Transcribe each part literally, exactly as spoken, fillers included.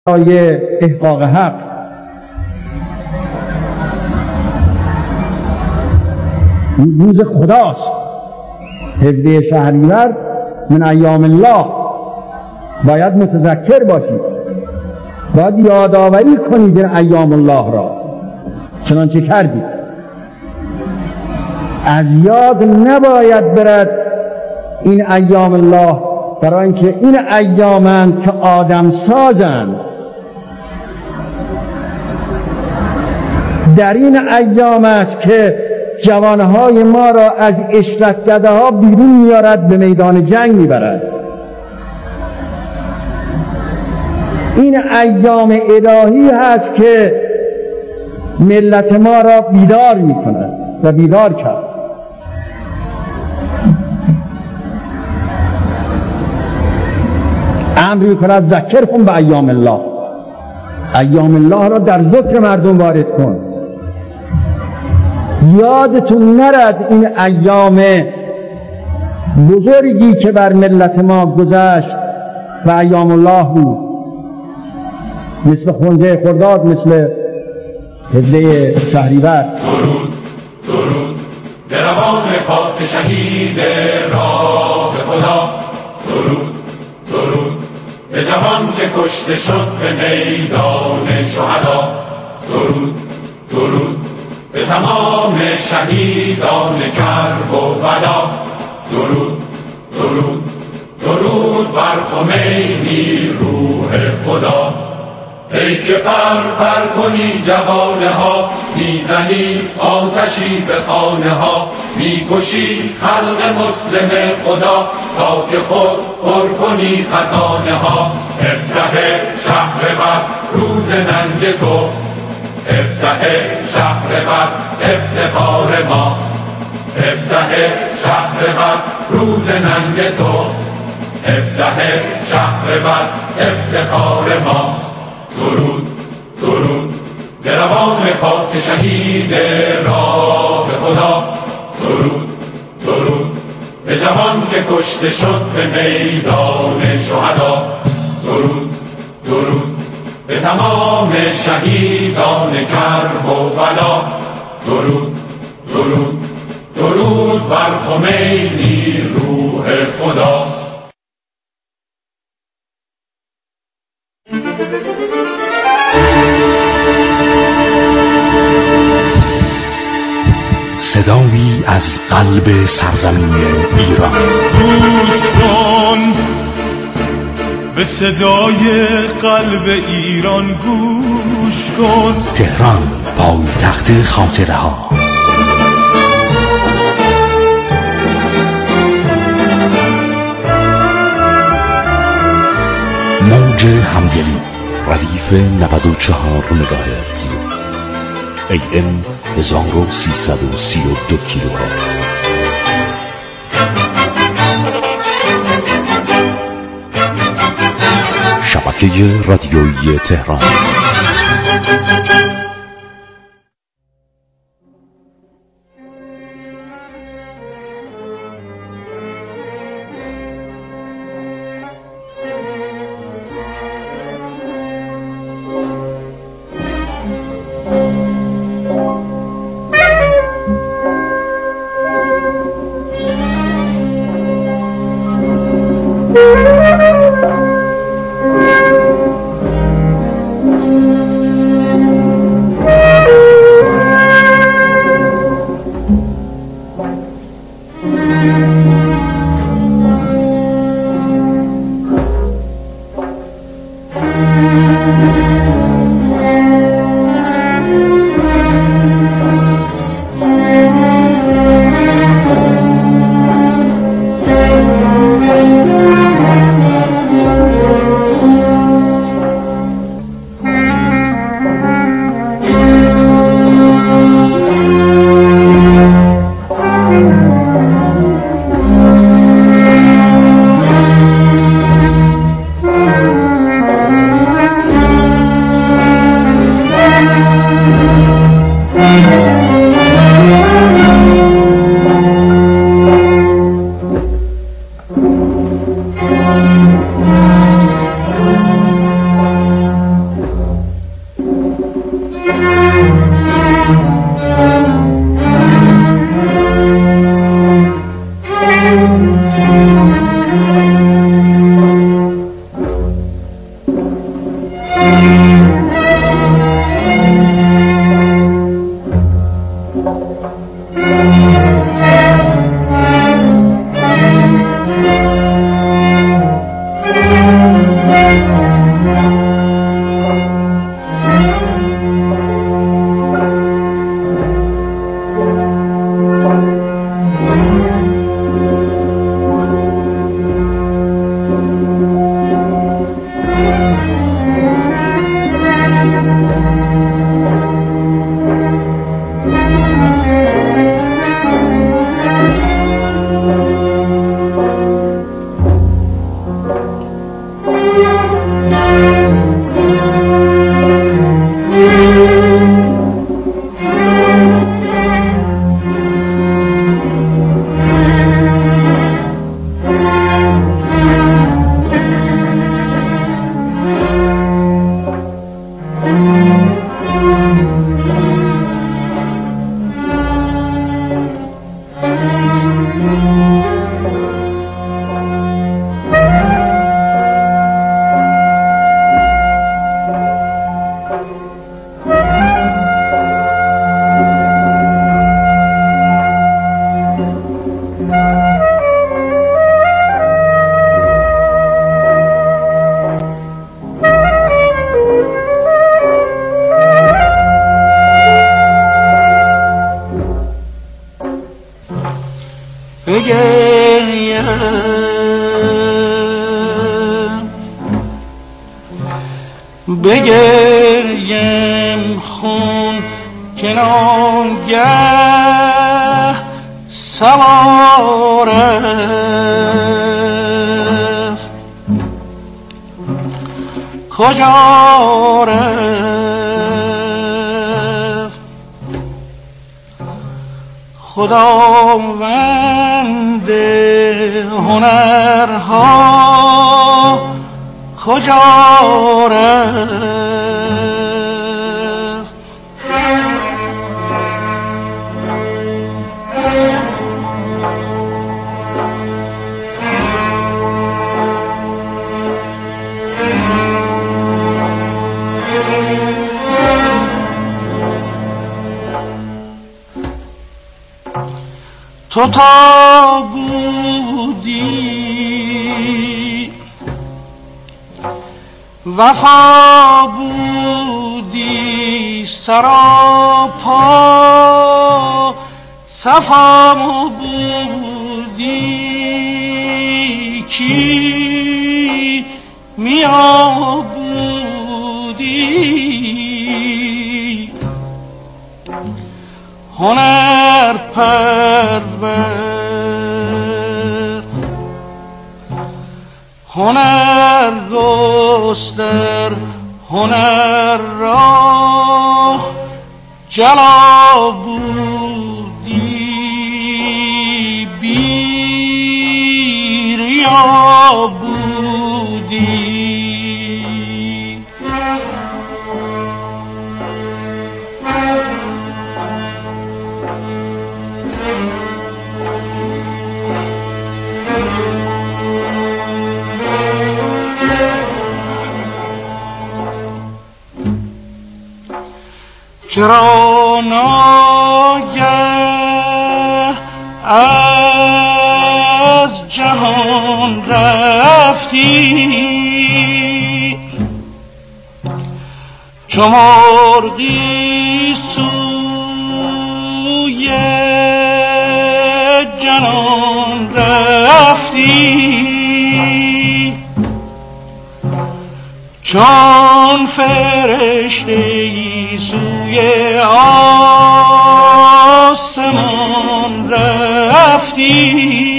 برای احقاق حق. روز خداست، هفده شهریور من ایام الله. باید متذکر باشید، باید یادآوری کنید این ایام الله را، چنانچه کردید. از یاد نباید برد این ایام الله، برای اینکه این ایامند که آدم سازند. در این ایام است که جوانهای ما را از عشرتگده ها بیرون میارد، به میدان جنگ میبرد. این ایام الهی هست که ملت ما را بیدار میکند و بیدار کرد. امر میکند ذکرهم به ایام الله. ایام الله را در ذکر مردم وارد کن. یادتون نرد این ایام بزرگی که بر ملت ما گذشت و ایام الله بود، مثل خونده خرداد، مثل هفده شهریور. درود درود به روان پاک شهید راه خدا. درود درود به جوان که کشته شد به میدان شهدا. درود درود به تمام شهیدان کرب و بلا. درود درود درود بر خمینی روح خدا. ای که پر پر کنی جوانه ها، میزنی آتشی به خانه ها، میکشی خلق مسلم خدا تا که خود پر کنی خزانه ها. افتح شهر بر روز ننگ تو، افتح شهر بر افتخار ما. افتح شهر بر روز ننگ تو، افتح شهر بر افتخار ما. درود درود به روان پاک شهید راه خدا. درود درود به جوان که کشته شد به میدان شهدا. درود درود به تمام شهیدان کرب و بلا. درود درود درود بر خمینی روح خدا. صدایی از قلب سرزمین ایران. گوش کن به صدای قلب ایران، گوش کن. تهران، پایتخت خاطره ها. موج همدلی، ردیف نود و چهار مگاهرتز، ای ام هزار و سیصد و سی و دو کیلوهرتز. شبکه رادیویی تهران. بگریم خون که ناگه سوار رفت کجا رفت خداوند هنرها کجا رفت تو تا بودی وفا بودی سراپا صفا بودی کی میا بودی هنر پرور هنر گستر هنر را جلا بودی بیریا بودی چرا ناگه از جهان رفتی چو مرغی سوی جنان رفتی چون فرشته‌ای سوی آسمان رفتی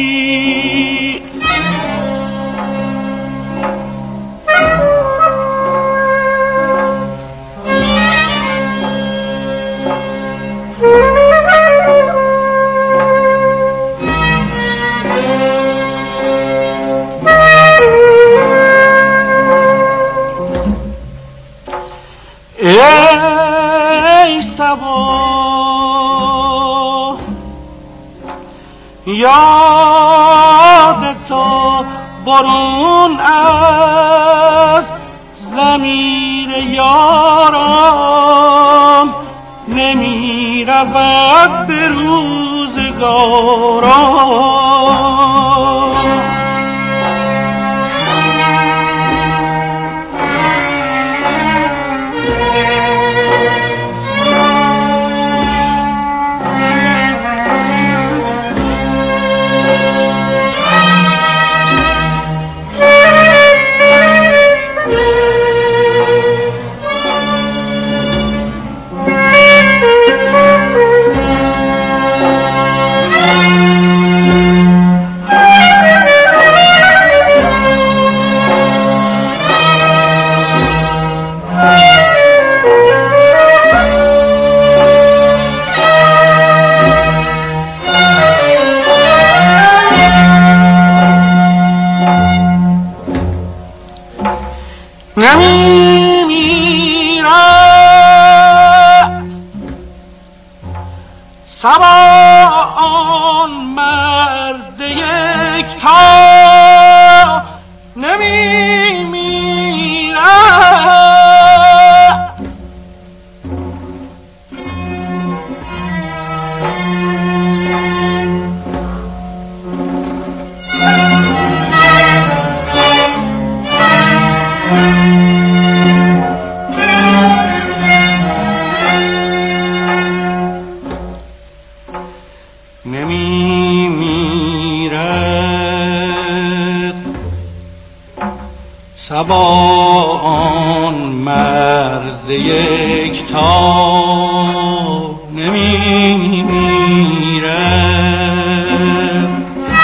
ای صبا یاد تو برون از ضمیر یاران نمی رود به روزگاران. نمی میرد صبا آن مرد یکتا، نمی میرد نمی میرد صبا آن مرد یکتا، نمی میرد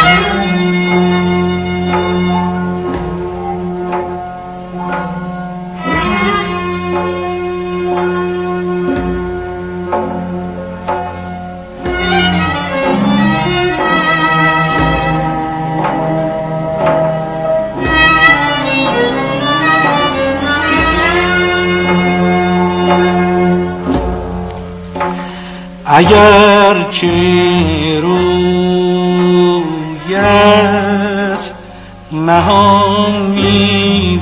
اگر چه رویت نهانی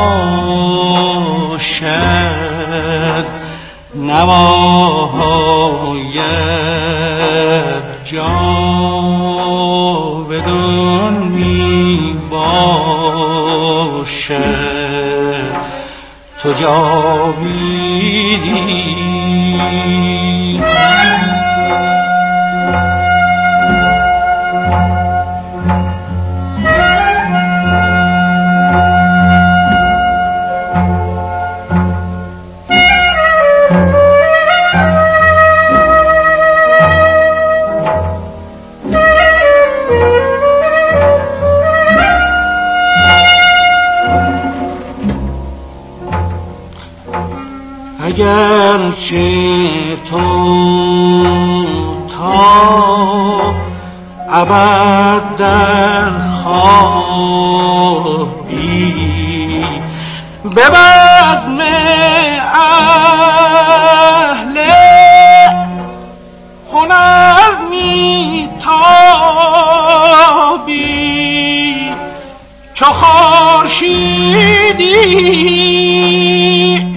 باشد، نواهایت جاودان می باشد، تو جاویدی اگرچه تو تا ابد در خوابی به بزم اهل هنر میتابی، چو خورشیدی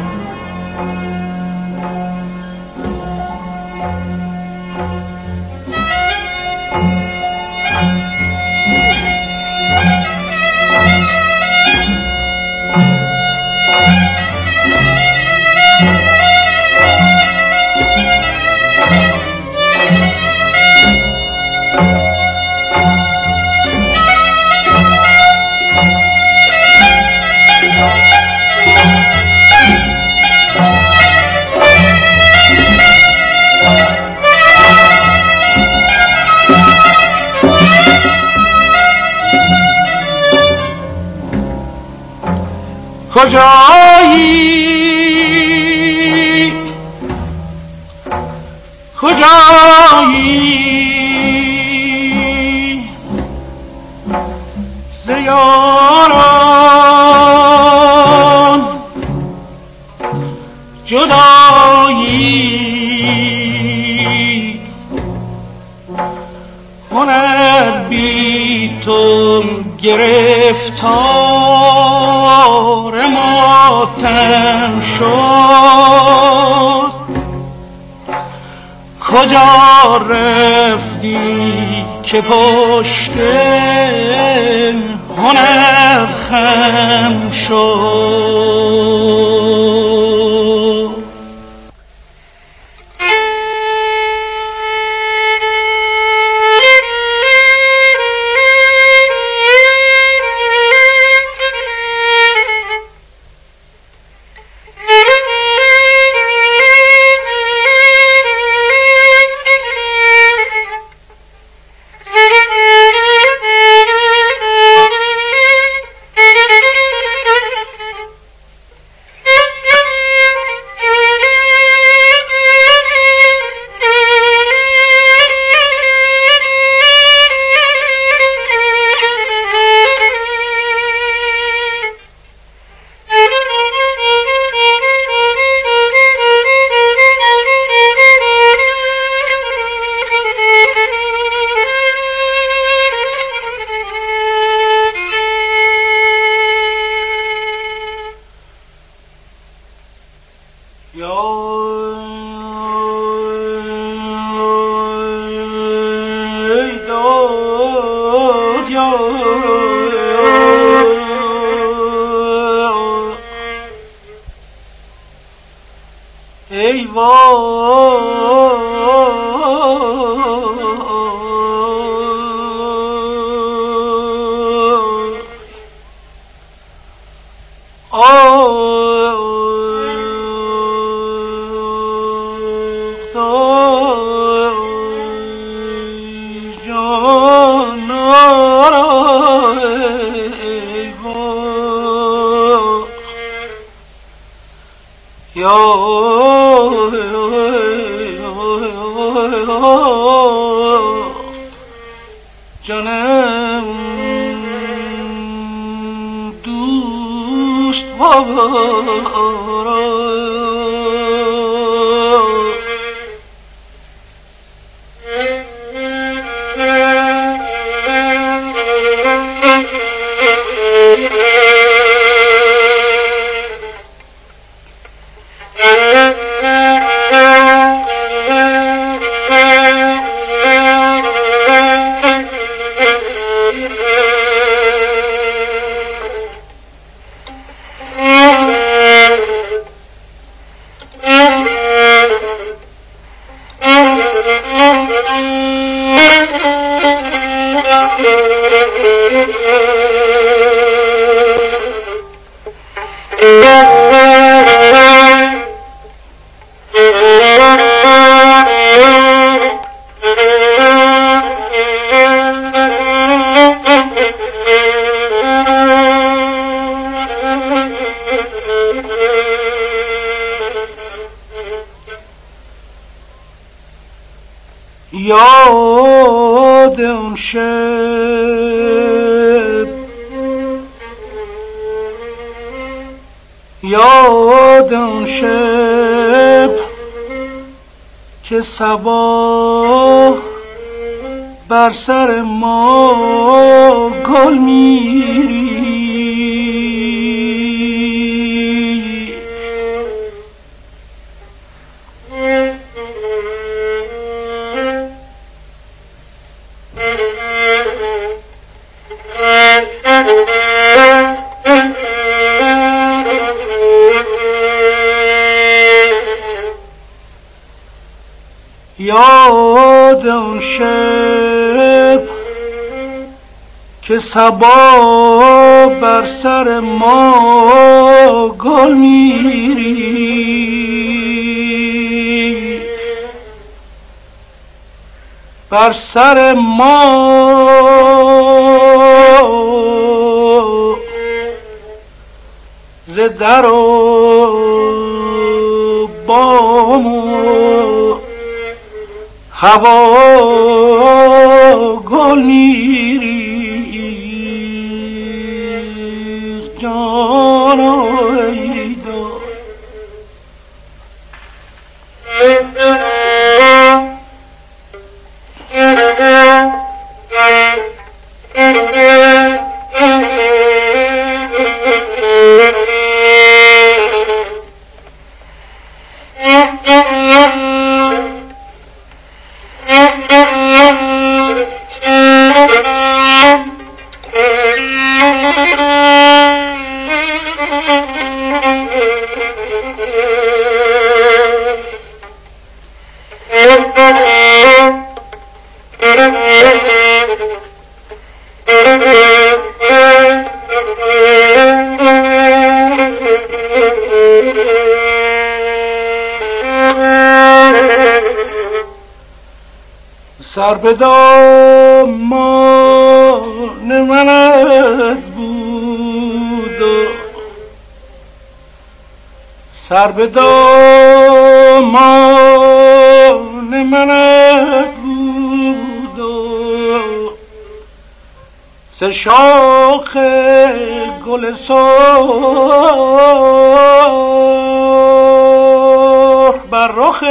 کجایی کجایی ز یاران جدایی، هنر بی تو گرفتار ما تن شد کجا رفتی که پشت هنر خم شد ای جانم دوست وارا یاد اون شب یاد اون شب که صبا بر سر ما گل میری یاد اون شب که صبا بر سر ما گل میری بر سر ما ز در و بام و هوا گل میریخت جانا ای دار سر به دامان منت بود و سر به دامان منت بود و ز شاخ گل سرخ بر رخ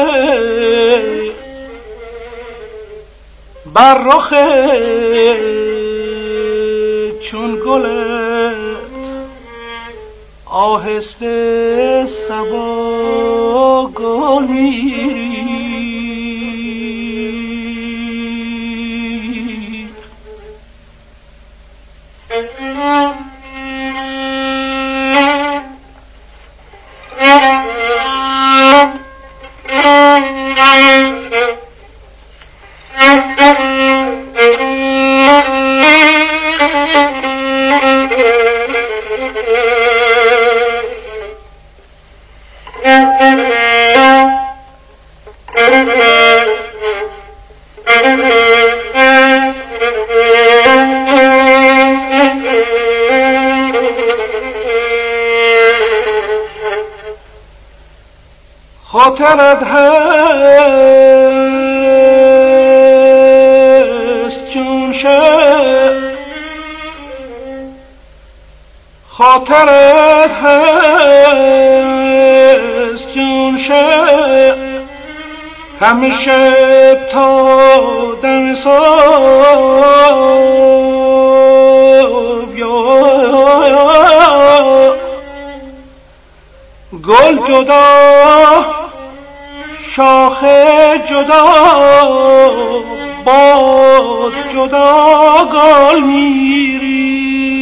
بر رخ چون گلت آهسته صبا گل می‌ریخت. خاطرت هست چون شب، خاطرت هست چون شب، همیشه تا دم صبح یا گل جدا شاخ جدا باد جدا گل میری.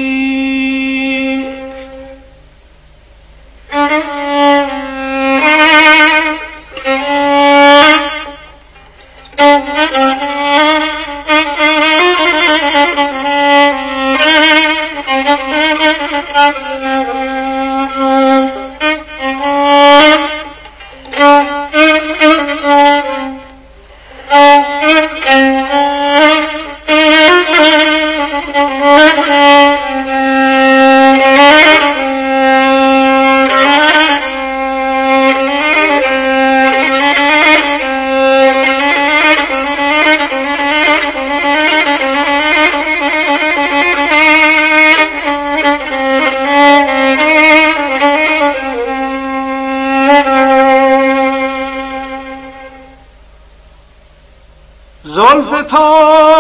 زلف تا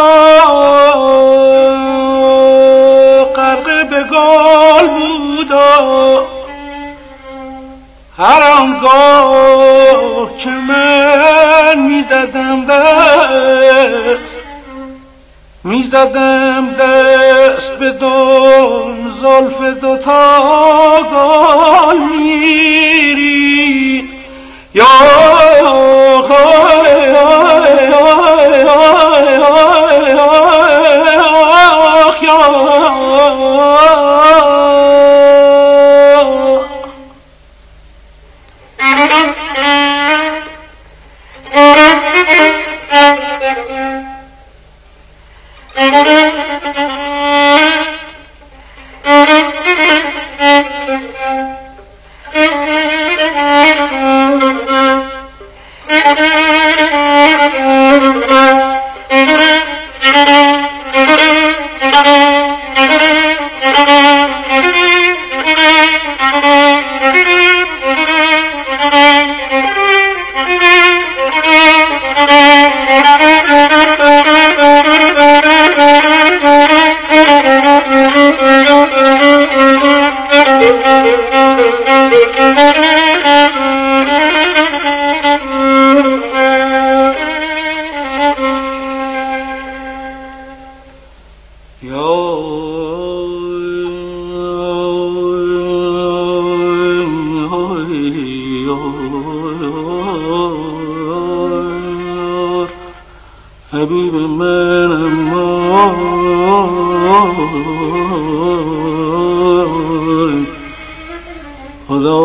غرق به گل بود و هر آنگاه که من میزدم دست میزدم دست به دم زلف دوتا گل میری یا Thank you. حبیب من اما خدا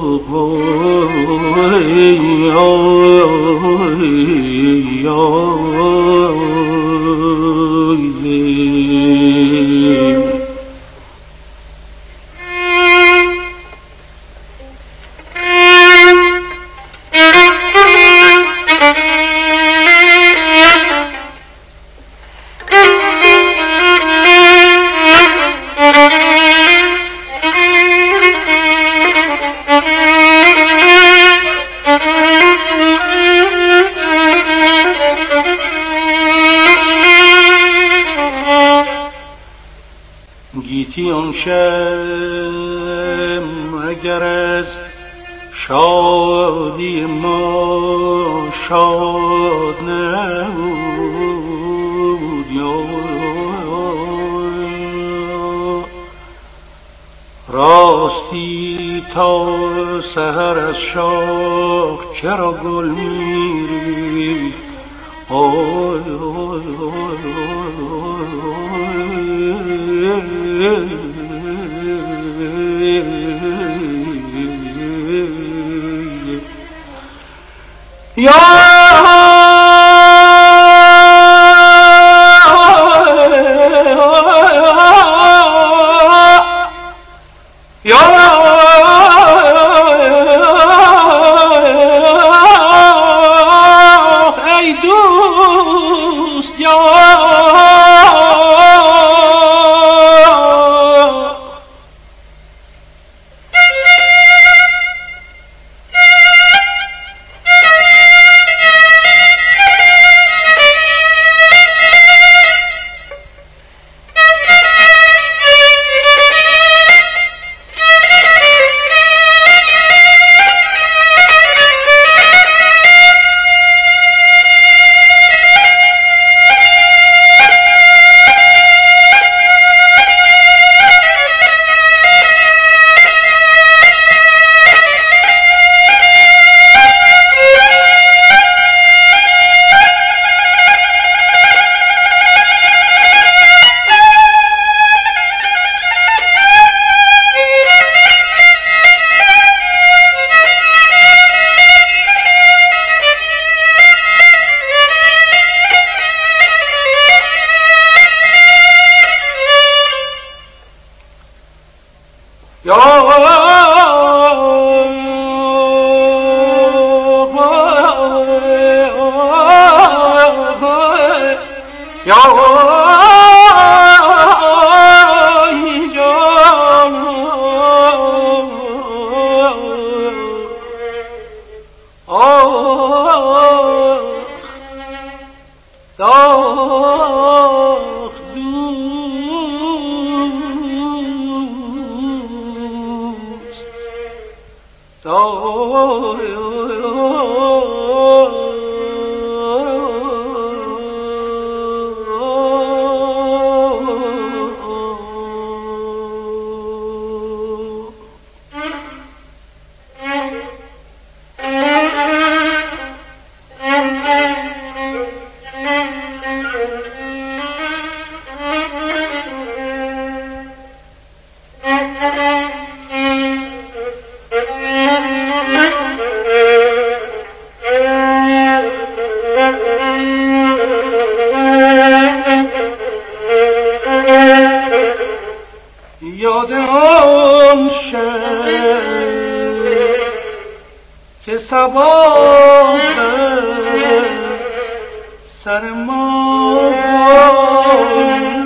گیتی آن شب اگر از شادی ما شاد نبود یا راستی تا سحر از شاخ چرا گل میری آی آی یا ای دوست یا یاد آن شب که صبا سر ما